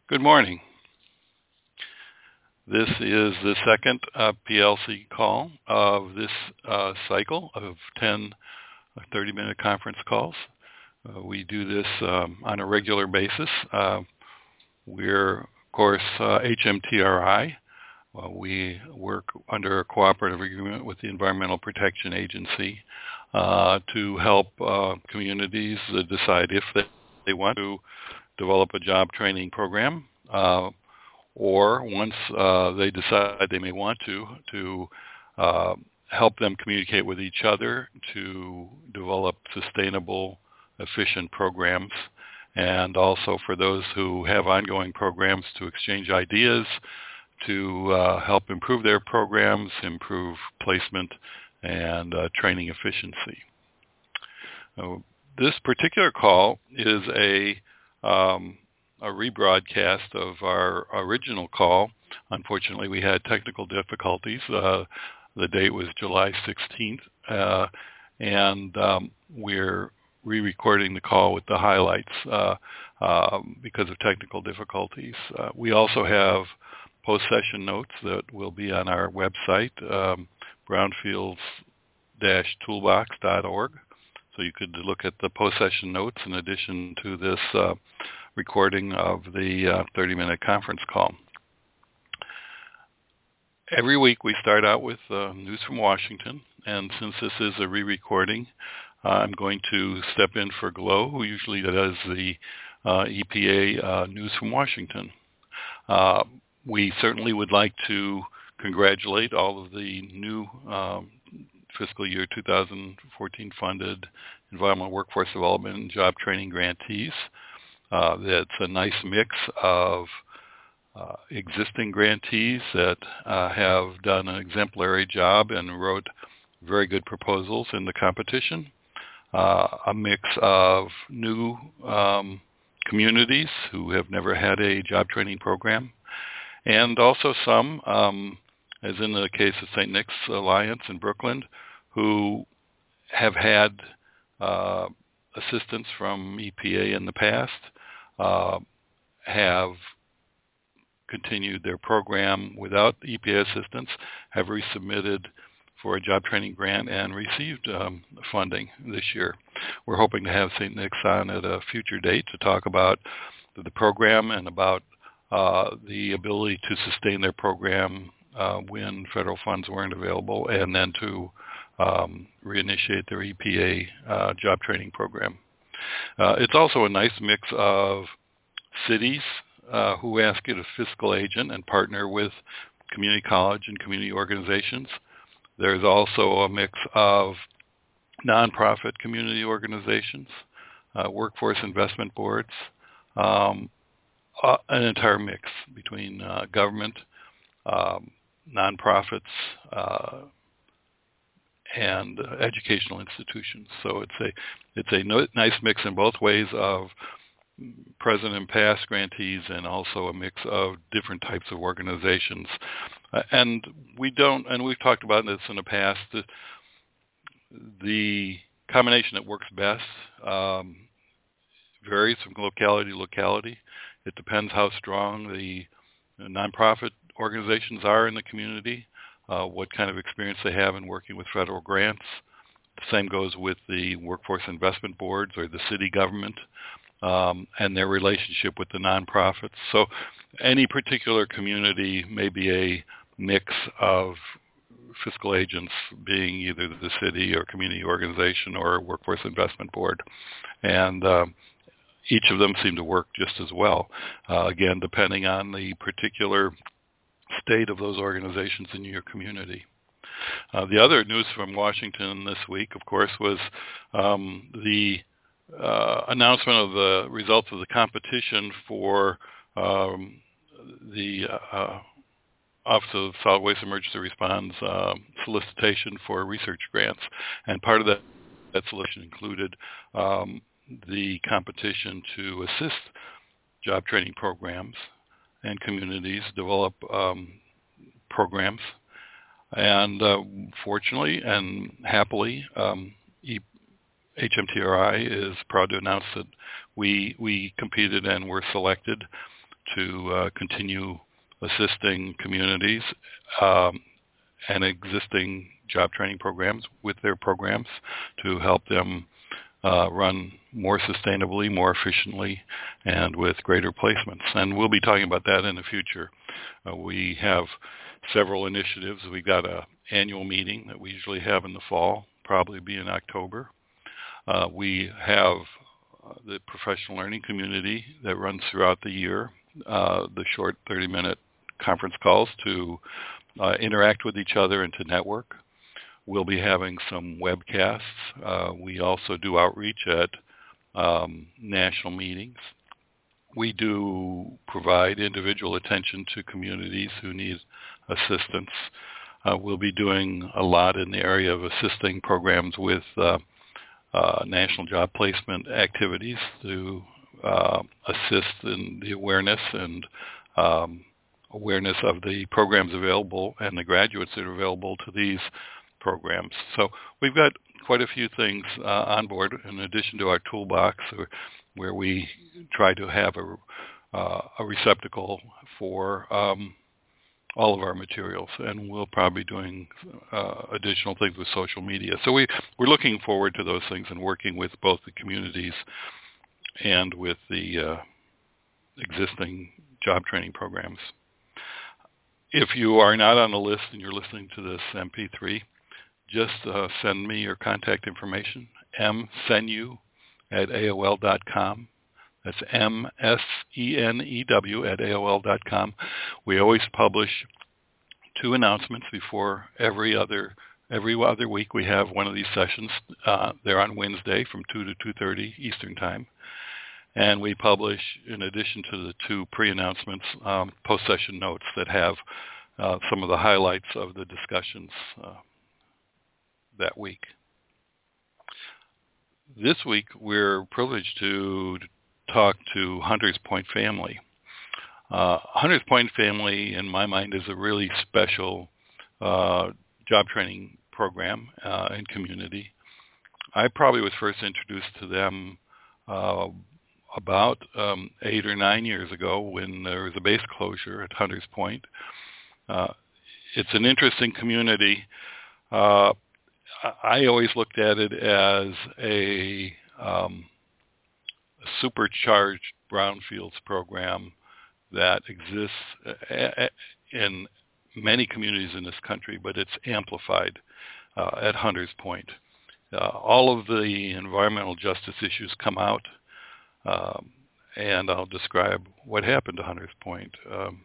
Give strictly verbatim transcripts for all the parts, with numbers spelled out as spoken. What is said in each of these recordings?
Good morning. This is the second uh, P L C call of this uh, cycle of ten thirty-minute conference calls. Uh, we do this um, on a regular basis. Uh, we're, of course, uh, H M T R I. Uh, we work under a cooperative agreement with the Environmental Protection Agency uh, to help uh, communities uh, decide if they, they want to develop a job training program, uh, or once uh, they decide they may want to, to uh, help them communicate with each other to develop sustainable, efficient programs, and also for those who have ongoing programs to exchange ideas, to uh, help improve their programs, improve placement, and uh, training efficiency. Uh, this particular call is a um, a rebroadcast of our original call. Unfortunately, we had technical difficulties. Uh, the date was July sixteenth, uh, and um, we're re-recording the call with the highlights uh, um, because of technical difficulties. Uh, we also have post-session notes that will be on our website, um, brownfields dash toolbox dot org. So you could look at the post-session notes in addition to this uh, recording of the uh, thirty-minute conference call. Every week we start out with uh, news from Washington, and since this is a re-recording, uh, I'm going to step in for Glo, who usually does the uh, E P A uh, news from Washington. Uh, we certainly would like to congratulate all of the new um, fiscal year two thousand fourteen funded environmental workforce development and job training grantees. Uh, that's a nice mix of uh, existing grantees that uh, have done an exemplary job and wrote very good proposals in the competition. Uh, a mix of new um, communities who have never had a job training program, and also some, um, as in the case of Saint Nick's Alliance in Brooklyn, who have had uh, assistance from E P A in the past, uh, have continued their program without E P A assistance, have resubmitted for a job training grant and received um, funding this year. We're hoping to have Saint Nick's on at a future date to talk about the program and about uh, the ability to sustain their program uh, when federal funds weren't available, and then to um, reinitiate their E P A uh, job training program. Uh, it's also a nice mix of cities uh, who ask you to fiscal agent and partner with community college and community organizations. There's also a mix of nonprofit community organizations, uh, workforce investment boards, um, uh, an entire mix between uh, government, um, nonprofits, uh, and uh, educational institutions. So it's a it's a no, nice mix in both ways of present and past grantees, and also a mix of different types of organizations. Uh, and we don't, and we've talked about this in the past, the, the combination that works best um, varies from locality to locality. It depends how strong the nonprofit organizations are in the community, uh, what kind of experience they have in working with federal grants. The same goes with the workforce investment boards or the city government, um, and their relationship with the nonprofits. So any particular community may be a mix of fiscal agents being either the city or community organization or workforce investment board. And uh, each of them seem to work just as well, uh, again, depending on the particular state of those organizations in your community. Uh, the other news from Washington this week, of course, was um, the uh, announcement of the results of the competition for um, the uh, Office of Solid Waste Emergency Response uh, solicitation for research grants. And part of that, that solicitation included um, the competition to assist job training programs and communities develop um, programs. And uh, fortunately and happily, um, H M T R I is proud to announce that we we competed and were selected to uh, continue assisting communities um, and existing job training programs with their programs to help them uh, run more sustainably, more efficiently, and with greater placements. And we'll be talking about that in the future. Uh, we have several initiatives. We've got an annual meeting that we usually have in the fall, probably be in October. Uh, we have uh, the professional learning community that runs throughout the year, uh, the short thirty-minute conference calls to uh, interact with each other and to network. We'll be having some webcasts. Uh, we also do outreach at um, national meetings. We do provide individual attention to communities who need assistance. Uh, we'll be doing a lot in the area of assisting programs with uh, uh, national job placement activities to uh, assist in the awareness and um, awareness of the programs available and the graduates that are available to these programs. So we've got quite a few things uh, on board in addition to our toolbox where, where we try to have a, uh, a receptacle for um, all of our materials, and we'll probably be doing uh, additional things with social media. So we, we're looking forward to those things and working with both the communities and with the uh, existing job training programs. If you are not on the list and you're listening to this M P three, just uh, send me your contact information, m senew at A O L dot com. That's M S E N E W at A O L dot com. We always publish two announcements before every other every other week. We have one of these sessions. Uh, they're on Wednesday from two to two thirty Eastern Time. And we publish, in addition to the two pre-announcements, um, post-session notes that have uh, some of the highlights of the discussions uh, that week. This week, we're privileged to talk to Hunters Point Family. Uh, Hunters Point Family, in my mind, is a really special uh, job training program uh, and community. I probably was first introduced to them uh, about um, eight or nine years ago when there was a base closure at Hunters Point. Uh, it's an interesting community. Uh, I always looked at it as a, um, a supercharged brownfields program that exists in many communities in this country, but it's amplified uh, at Hunters Point. Uh, all of the environmental justice issues come out, um, and I'll describe what happened to Hunters Point. Um,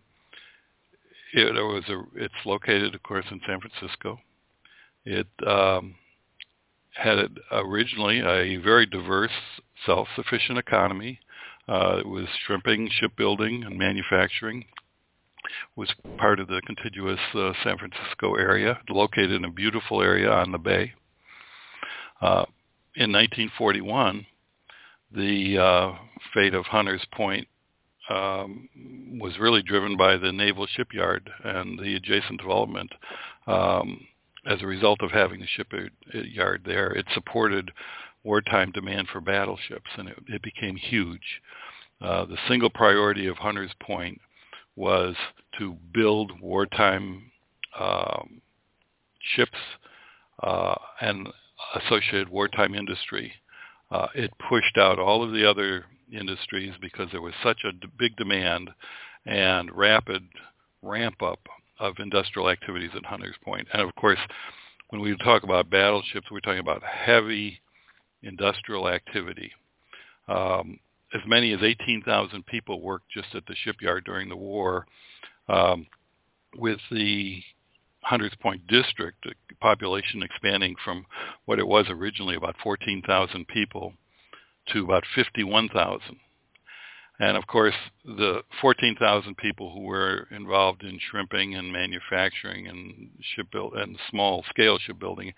it, it was a, it's located, of course, in San Francisco. It um, had originally a very diverse, self-sufficient economy. Uh, it was shrimping, shipbuilding, and manufacturing. It was part of the contiguous uh, San Francisco area, located in a beautiful area on the bay. Uh, in nineteen forty-one, the uh, fate of Hunters Point um, was really driven by the Naval Shipyard and the adjacent development. Um, as a result of having the shipyard there, it supported wartime demand for battleships, and it, it became huge. Uh, the single priority of Hunters Point was to build wartime um, ships uh, and associated wartime industry. Uh, it pushed out all of the other industries because there was such a d- big demand and rapid ramp-up of industrial activities at Hunters Point. And of course, when we talk about battleships, we're talking about heavy industrial activity. Um, as many as eighteen thousand people worked just at the shipyard during the war, um, with the Hunters Point district population expanding from what it was originally, about fourteen thousand people, to about fifty-one thousand. And of course, the fourteen thousand people who were involved in shrimping and manufacturing and shipbuild and small-scale shipbuilding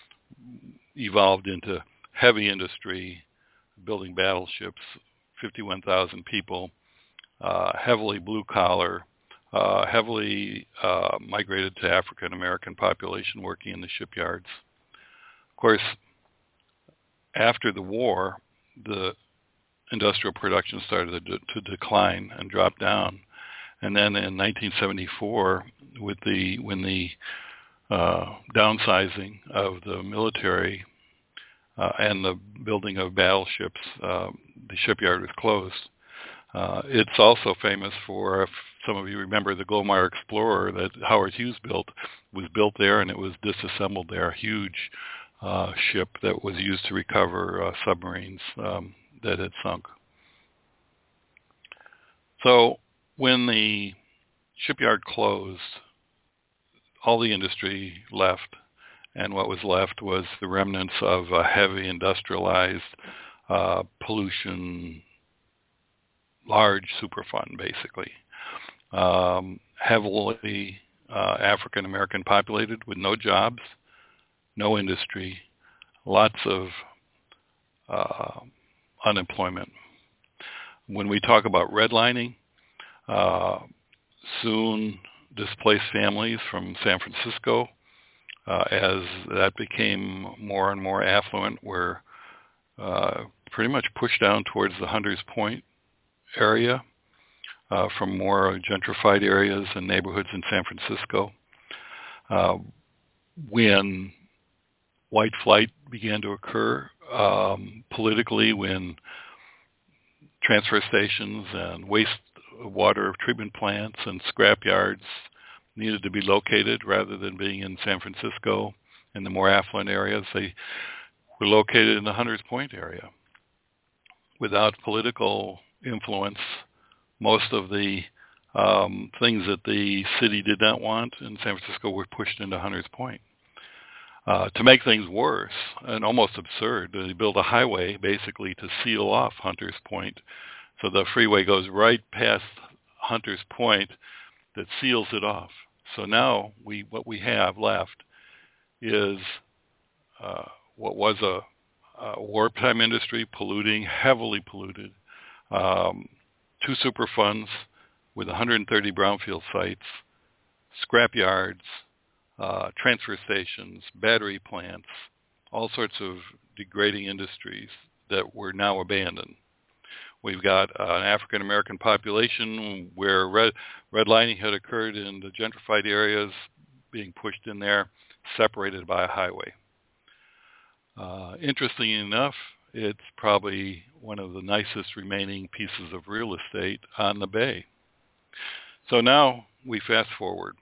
evolved into heavy industry, building battleships, fifty-one thousand people, uh, heavily blue-collar, uh, heavily uh, migrated to African-American population working in the shipyards. Of course, after the war, the industrial production started to, to decline and drop down. And then in nineteen seventy-four, with the when the uh, downsizing of the military uh, and the building of battleships, uh, the shipyard was closed. Uh, it's also famous for, if some of you remember, the Glomar Explorer that Howard Hughes built was built there, and it was disassembled there. A huge uh, ship that was used to recover uh, submarines um, that had sunk. So when the shipyard closed, all the industry left, and what was left was the remnants of a heavy industrialized uh, pollution, large Superfund, basically. Um, heavily uh, African American populated with no jobs, no industry, lots of uh, unemployment. When we talk about redlining, uh, soon displaced families from San Francisco, uh, as that became more and more affluent, were uh, pretty much pushed down towards the Hunters Point area uh, from more gentrified areas and neighborhoods in San Francisco. Uh, when white flight began to occur um, politically, when transfer stations and wastewater treatment plants and scrap yards needed to be located rather than being in San Francisco in the more affluent areas, they were located in the Hunters Point area. Without political influence, most of the um, things that the city did not want in San Francisco were pushed into Hunters Point. Uh, to make things worse, and almost absurd, they built a highway basically to seal off Hunters Point. So the freeway goes right past Hunters Point that seals it off. So now we what we have left is uh, what was a, a wartime industry, polluting, heavily polluted, um, two Superfunds with one hundred thirty brownfield sites, scrap yards, uh, transfer stations, battery plants, all sorts of degrading industries that were now abandoned. We've got uh, an African American population where red, redlining had occurred in the gentrified areas being pushed in there, separated by a highway. Uh, interestingly enough, it's probably one of the nicest remaining pieces of real estate on the bay. So now we fast forward.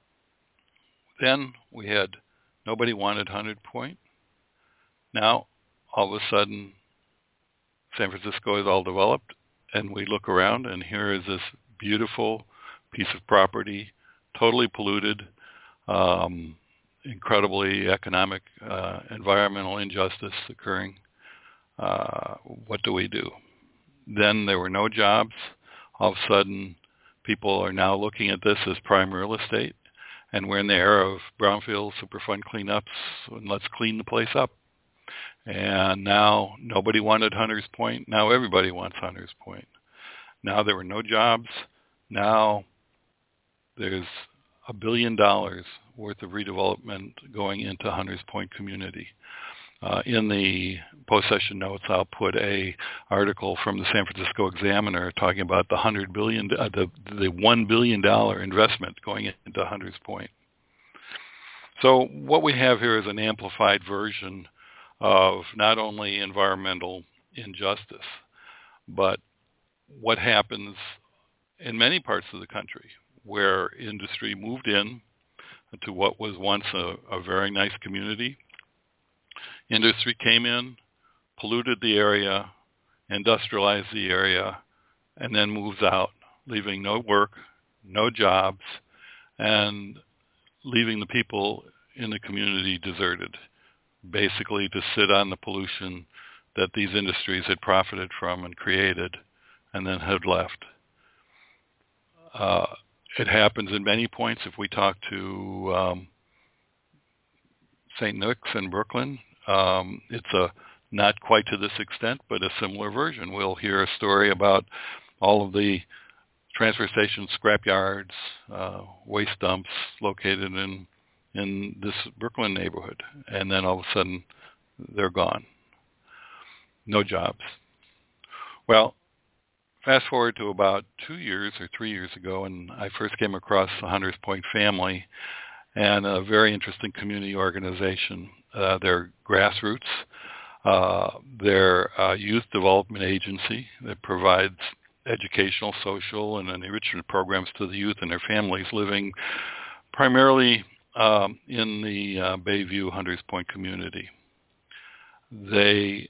Then we had nobody wanted Hunters Point. Now, all of a sudden, San Francisco is all developed, and we look around, and here is this beautiful piece of property, totally polluted, um, incredibly economic, uh, environmental injustice occurring. Uh, what do we do? Then there were no jobs. All of a sudden, people are now looking at this as prime real estate, and we're in the era of brownfield Superfund cleanups, and let's clean the place up. And now nobody wanted Hunters Point. Now everybody wants Hunters Point. Now there were no jobs. Now there's a billion dollars worth of redevelopment going into Hunters Point community. Uh, in the post-session notes, I'll put a article from the San Francisco Examiner talking about the hundred billion, uh, the the one billion dollar investment going into Hunters Point. So what we have here is an amplified version of not only environmental injustice, but what happens in many parts of the country where industry moved in to what was once a, a very nice community. Industry came in, polluted the area, industrialized the area, and then moves out, leaving no work, no jobs, and leaving the people in the community deserted, basically to sit on the pollution that these industries had profited from and created and then had left. Uh, it happens in many points. If we talk to um, Saint Nick's in Brooklyn, um, it's a not quite to this extent, but a similar version. We'll hear a story about all of the transfer stations, scrap yards, uh, waste dumps located in in this Brooklyn neighborhood, and then all of a sudden they're gone. No jobs. Well, fast forward to about two years or three years ago, and I first came across the Hunters Point family and a very interesting community organization. Uh, they're grassroots. Uh, they're a youth development agency that provides educational, social, and enrichment programs to the youth and their families living primarily um, in the uh, Bayview Hunters Point community. They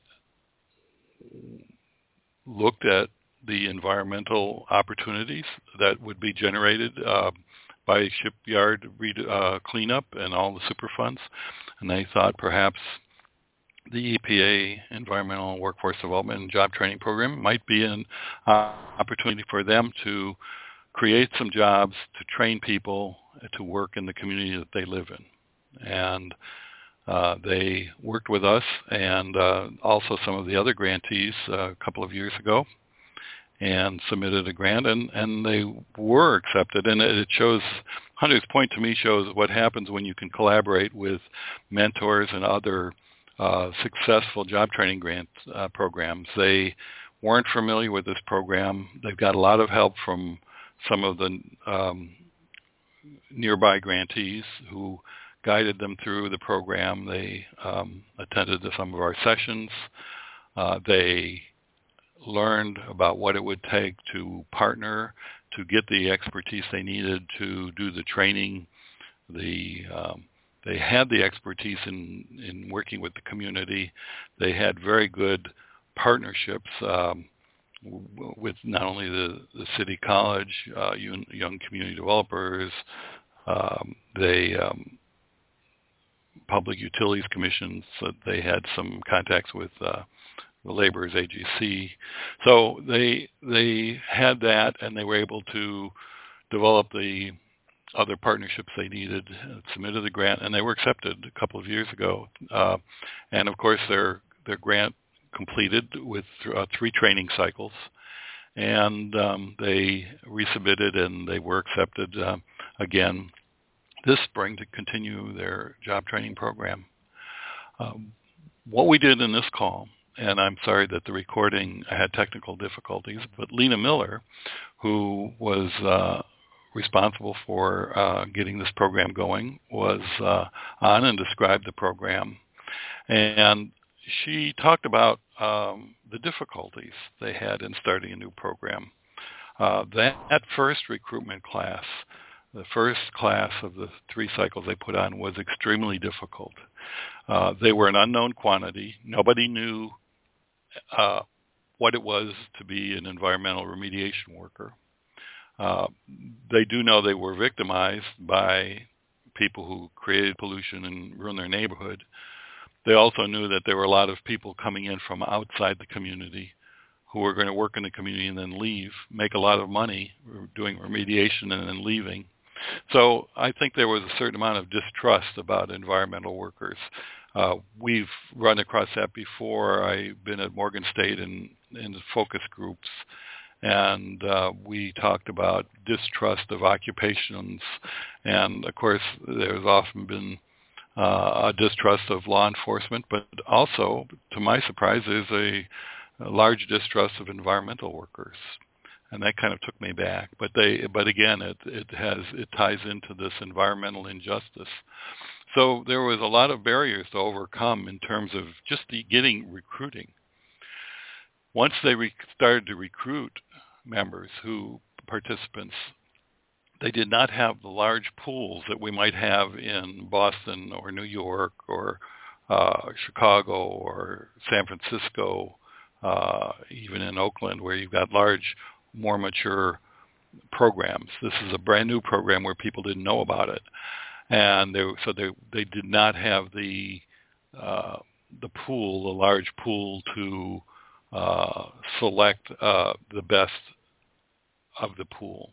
looked at the environmental opportunities that would be generated uh, by shipyard re- uh, cleanup and all the Superfunds, and they thought perhaps the E P A Environmental Workforce Development and Job Training Program might be an uh, opportunity for them to create some jobs, to train people to work in the community that they live in. And uh, they worked with us and uh, also some of the other grantees uh, a couple of years ago and submitted a grant, and, and they were accepted. And it shows, Hunters Point to me shows what happens when you can collaborate with mentors and other uh, successful job training grant uh, programs. They weren't familiar with this program. They've got a lot of help from some of the um, nearby grantees who guided them through the program. They um, attended to some of our sessions. Uh, they learned about what it would take to partner, to get the expertise they needed to do the training. The um, they had the expertise in, in working with the community. They had very good partnerships um, w- with not only the, the city college, uh, young, young community developers, um, they um, public utilities commissions. So they had some contacts with uh, the laborers A G C. So they they had that, and they were able to develop the other partnerships they needed, uh, submitted the grant, and they were accepted a couple of years ago. Uh, and of course, their their grant completed with uh, three training cycles, and um, they resubmitted and they were accepted uh, again this spring to continue their job training program. Um, what we did in this call, and I'm sorry that the recording had technical difficulties, but Lena Miller, who was uh, responsible for uh, getting this program going, was uh, on and described the program. And she talked about um, the difficulties they had in starting a new program. Uh, that, that first recruitment class, the first class of the three cycles they put on, was extremely difficult. Uh, they were an unknown quantity. Nobody knew uh, what it was to be an environmental remediation worker. Uh, they do know they were victimized by people who created pollution and ruined their neighborhood. They also knew that there were a lot of people coming in from outside the community who were going to work in the community and then leave, make a lot of money doing remediation and then leaving. So I think there was a certain amount of distrust about environmental workers. Uh, we've run across that before. I've been at Morgan State in, in focus groups, and uh, we talked about distrust of occupations. And, of course, there's often been uh, a distrust of law enforcement, but also, to my surprise, there's a, a large distrust of environmental workers. And that kind of took me back. But they, but again, it, it has it ties into this environmental injustice. So there was a lot of barriers to overcome in terms of just the getting recruiting. Once they re- started to recruit members who participants, they did not have the large pools that we might have in Boston or New York or uh, Chicago or San Francisco, uh, even in Oakland, where you've got large, more mature programs. This is a brand new program where people didn't know about it, and they, so they they did not have the uh, the pool, the large pool to uh, select uh, the best of the pool.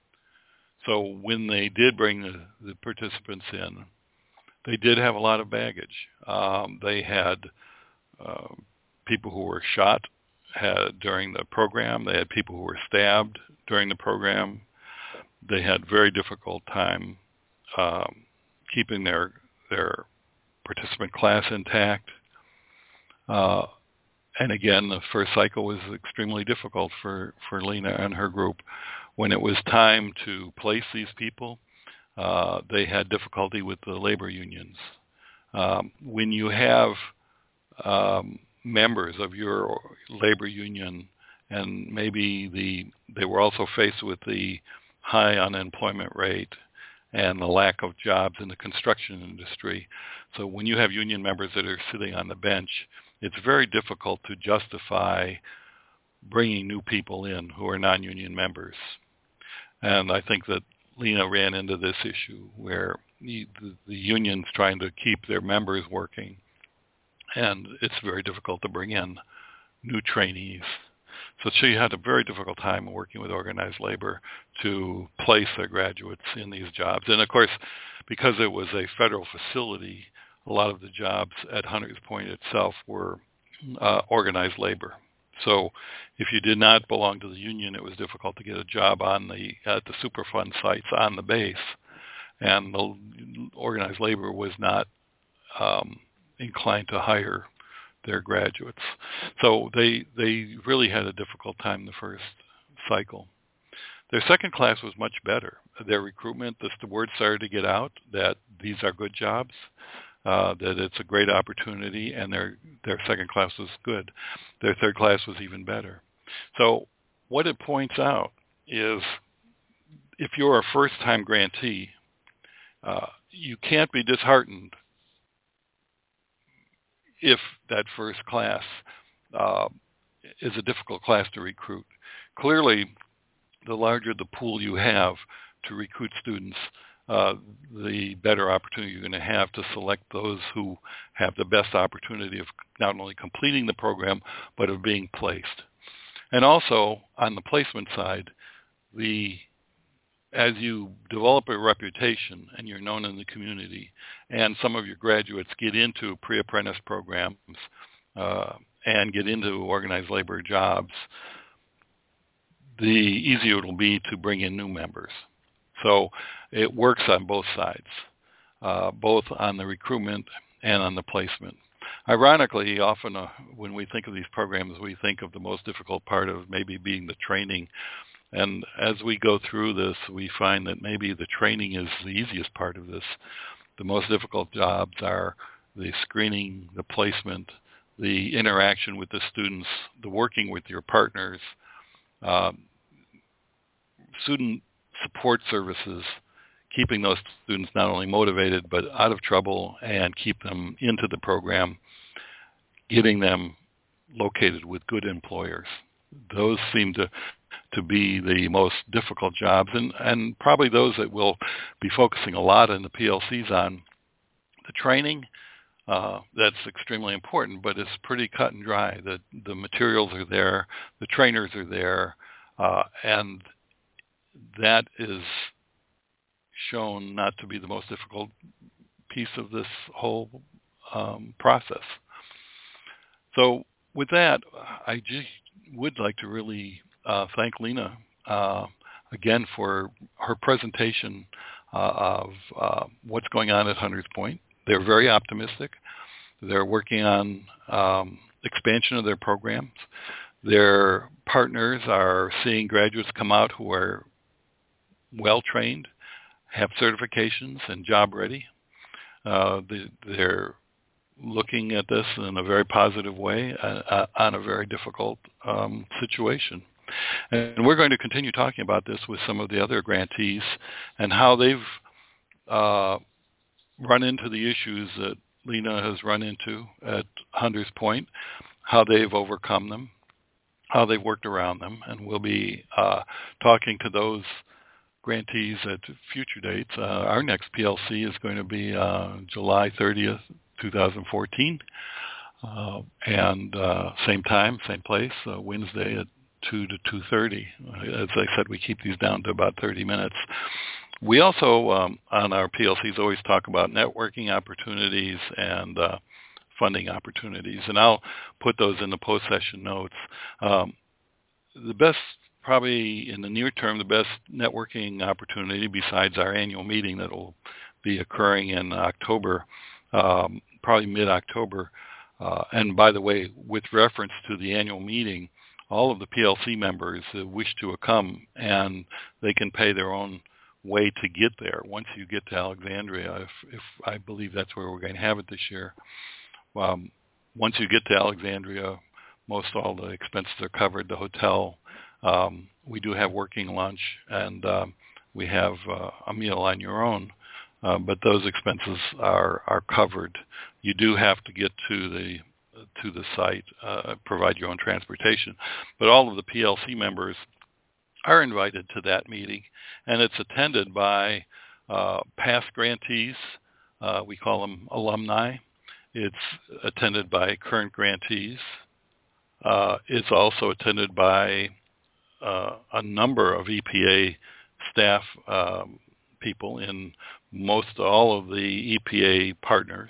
So when they did bring the, the participants in, they did have a lot of baggage. Um, they had uh, people who were shot had during the program. They had people who were stabbed during the program. They had very difficult time um, keeping their their participant class intact. Uh, and again, the first cycle was extremely difficult for, for Lena and her group. When it was time to place these people, uh, they had difficulty with the labor unions. Um, when you have um, members of your labor union, and maybe the they were also faced with the high unemployment rate and the lack of jobs in the construction industry. So when you have union members that are sitting on the bench, it's very difficult to justify bringing new people in who are non-union members. And I think that Lena ran into this issue where the, the union's trying to keep their members working, and it's very difficult to bring in new trainees. So she had a very difficult time working with organized labor to place their graduates in these jobs. And of course, because it was a federal facility, a lot of the jobs at Hunters Point itself were uh, organized labor. So if you did not belong to the union, it was difficult to get a job on the at the Superfund sites on the base. And the organized labor was not um, inclined to hire their graduates. So they they really had a difficult time the first cycle. Their second class was much better. Their recruitment, the, the word started to get out that these are good jobs, uh, that it's a great opportunity, and their their second class was good. Their third class was even better. So what it points out is if you're a first-time grantee, uh, you can't be disheartened if that first class uh, is a difficult class to recruit. Clearly, the larger the pool you have to recruit students, uh, the better opportunity you're going to have to select those who have the best opportunity of not only completing the program, but of being placed. And also, on the placement side, the as you develop a reputation and you're known in the community, and some of your graduates get into pre-apprentice programs uh, and get into organized labor jobs, the easier it'll be to bring in new members. So it works on both sides, uh, both on the recruitment and on the placement. Ironically, often uh, when we think of these programs, we think of the most difficult part of maybe being the training. And as we go through this, we find that maybe the training is the easiest part of this. The most difficult jobs are the screening, the placement, the interaction with the students, the working with your partners, um, student support services, keeping those students not only motivated but out of trouble and keep them into the program, getting them located with good employers. Those seem to to be the most difficult jobs, and, and probably those that we'll be focusing a lot in the P L Cs on. The training, uh, that's extremely important, but it's pretty cut and dry. The, the materials are there, the trainers are there, uh, and that is shown not to be the most difficult piece of this whole um, process. So with that, I just would like to really Uh, thank Lena uh, again for her presentation uh, of uh, what's going on at Hunters Point. They're very optimistic. They're working on um, expansion of their programs. Their partners are seeing graduates come out who are well-trained, have certifications, and job-ready. Uh, they, they're looking at this in a very positive way uh, on a very difficult um, situation. And we're going to continue talking about this with some of the other grantees and how they've uh, run into the issues that Lena has run into at Hunters Point, how they've overcome them, how they've worked around them. And we'll be uh, talking to those grantees at future dates. Uh, our next P L C is going to be uh, July thirtieth, twenty fourteen, uh, and uh, same time, same place, uh, Wednesday at two to two thirty. As I said, we keep these down to about thirty minutes. We also, um, on our P L Cs, always talk about networking opportunities and uh, funding opportunities, and I'll put those in the post-session notes. Um, the best, probably in the near term, the best networking opportunity, besides our annual meeting that will be occurring in October, um, probably mid-October, Uh, and by the way, with reference to the annual meeting, all of the P L C members uh, wish to come, and they can pay their own way to get there. Once you get to Alexandria, if, if I believe that's where we're going to have it this year, um, once you get to Alexandria, most all the expenses are covered. The hotel, um, we do have working lunch, and um, we have uh, a meal on your own. Uh, but those expenses are, are covered. You do have to get to the to the site, uh, provide your own transportation. But all of the P L C members are invited to that meeting, and it's attended by uh, past grantees. Uh, we call them alumni. It's attended by current grantees. Uh, it's also attended by uh, a number of E P A staff um, people in most all of the E P A partners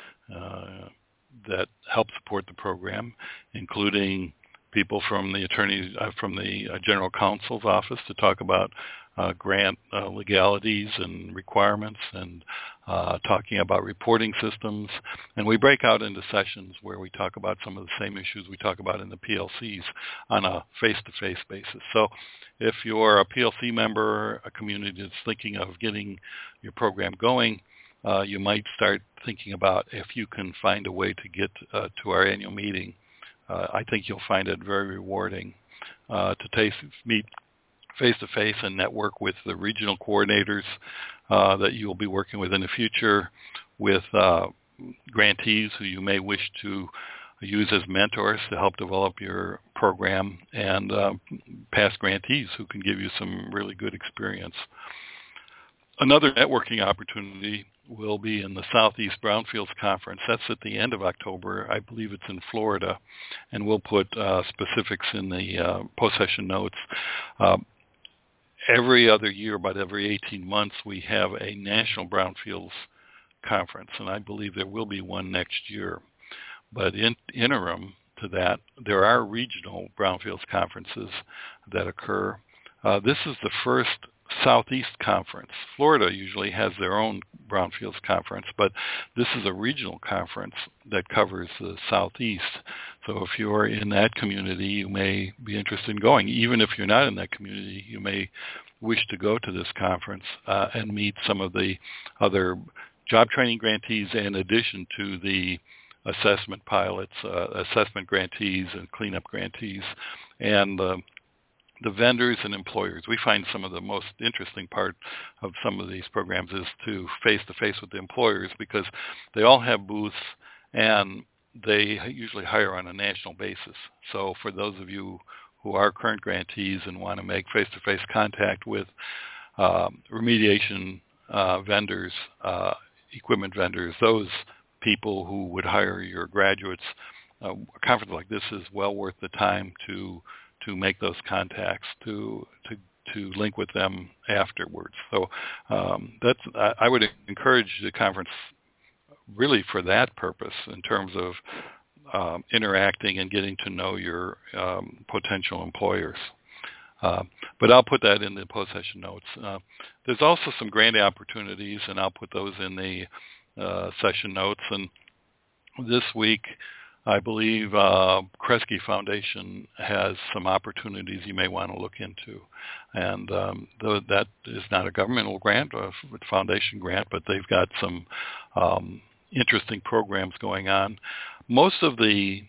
uh, that help support the program, including people from the attorney uh, from the uh, general counsel's office to talk about uh, grant uh, legalities and requirements, and uh, talking about reporting systems. And we break out into sessions where we talk about some of the same issues we talk about in the P L Cs on a face-to-face basis. So if you're a P L C member, a community that's thinking of getting your program going, uh, you might start thinking about if you can find a way to get uh, to our annual meeting. Uh, I think you'll find it very rewarding uh, to taste, meet face-to-face and network with the regional coordinators uh, that you'll be working with in the future, with uh, grantees who you may wish to use as mentors to help develop your program, and uh, past grantees who can give you some really good experience. Another networking opportunity will be in the Southeast Brownfields Conference. That's at the end of October. I believe it's in Florida, and we'll put uh, specifics in the uh, post-session notes. Uh, every other year, about every eighteen months, we have a National Brownfields Conference, and I believe there will be one next year. But in interim to that, there are regional Brownfields conferences that occur. Uh, this is the first Southeast Conference. Florida usually has their own Brownfields Conference, but this is a regional conference that covers the Southeast. So if you're in that community, you may be interested in going. Even if you're not in that community, you may wish to go to this conference uh, and meet some of the other job training grantees in addition to the assessment pilots, uh, assessment grantees, and cleanup grantees, and uh, the vendors and employers. We find some of the most interesting part of some of these programs is to face-to-face with the employers, because they all have booths and they usually hire on a national basis. So for those of you who are current grantees and want to make face-to-face contact with um, remediation uh, vendors, uh, equipment vendors, those people who would hire your graduates, uh, a conference like this is well worth the time to to make those contacts, to to to link with them afterwards. So um, that's I, I would encourage the conference really for that purpose, in terms of um, interacting and getting to know your um, potential employers. Uh, but I'll put that in the post-session notes. Uh, there's also some grant opportunities, and I'll put those in the uh, session notes. And this week, I believe uh, Kresge Foundation has some opportunities you may want to look into. And um, the, that is not a governmental grant, or a foundation grant, but they've got some um, interesting programs going on. Most of the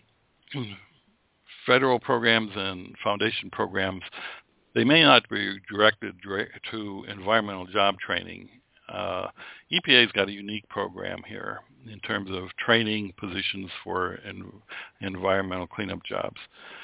federal programs and foundation programs, they may not be directed direct to environmental job training. Uh, E P A's got a unique program here in terms of training positions for en- environmental cleanup jobs.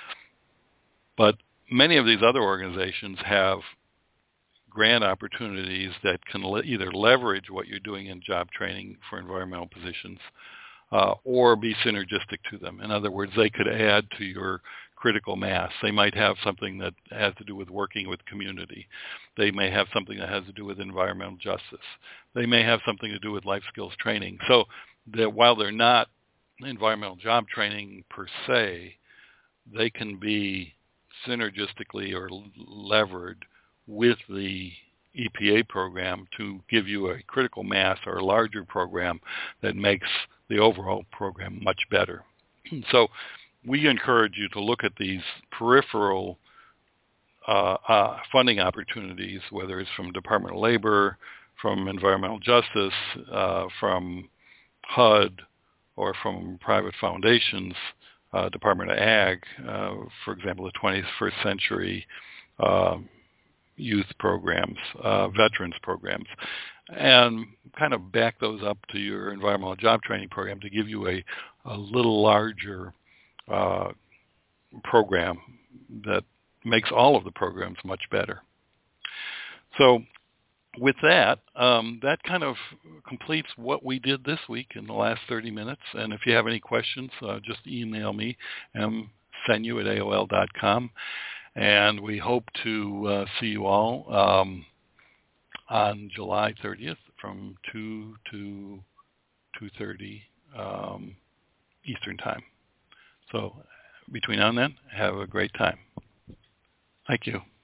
But many of these other organizations have grant opportunities that can le- either leverage what you're doing in job training for environmental positions uh, or be synergistic to them. In other words, they could add to your critical mass. They might have something that has to do with working with community. They may have something that has to do with environmental justice. They may have something to do with life skills training. So that while they're not environmental job training per se, they can be synergistically or levered with the E P A program to give you a critical mass or a larger program that makes the overall program much better. So we encourage you to look at these peripheral uh, uh, funding opportunities, whether it's from Department of Labor, from Environmental Justice, uh, from H U D, or from private foundations, uh, Department of Ag, uh, for example, the twenty-first century uh, youth programs, uh, veterans programs, and kind of back those up to your environmental job training program to give you a, a little larger uh, program that makes all of the programs much better. So with that, um, that kind of completes what we did this week in the last thirty minutes. And if you have any questions, uh, just email me, m senu at A O L dot com. And we hope to uh, see you all um, on July thirtieth from two to two thirty um, Eastern Time. So between now and then, have a great time. Thank you.